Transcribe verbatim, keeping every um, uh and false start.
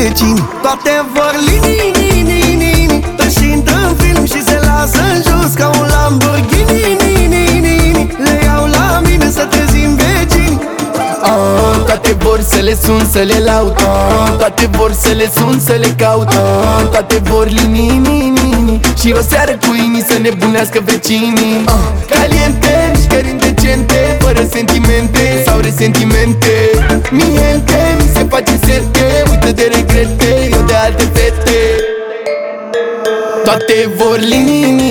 vecini. Toate vor linii, linii, linii, și intră în film și se lasă în jos ca un Lamborghini, linii, linii. Le iau la mine să trezim vecini. Ah, toate vor să le sun, să le laud. Ah, toate vor să le sun, să le caut. Ah, toate vor linii, linii, linii, și o seară cu inii să nebunească vecinii. Ah, caliente, mișcări indecente, fără sentimente sau resentimente. Miente, mi se face sete, uită de regrete, eu de alte fete. Toate vor linii.